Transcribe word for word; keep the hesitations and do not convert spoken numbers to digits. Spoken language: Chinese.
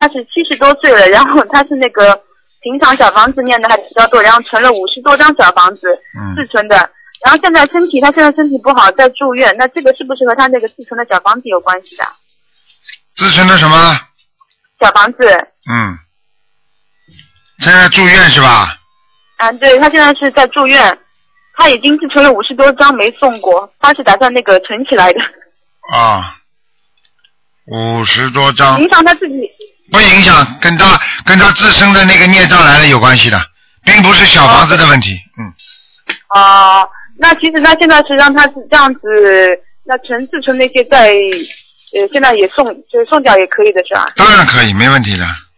他是七十多岁了，然后他是那个平常小房子念的还比较多，然后存了五十多张小房子自存的，然后现在身体他现在身体不好在住院，那这个是不是和他那个自存的小房子有关系的？ 自存的什么？ 小房子。 嗯。现在住院是吧？ 啊，对，他现在是在住院，他已经自存了五十多张没送过，他是打算那个存起来的。 啊，五十多张。 影响他自己？ 不影响，跟他跟他自身的那个孽障来了有关系的，并不是小房子的问题。嗯。 哦，那其实他现在是让他是这样子，那存自存那些在呃现在也送就是送掉也可以的是吧？ 当然可以，没问题的。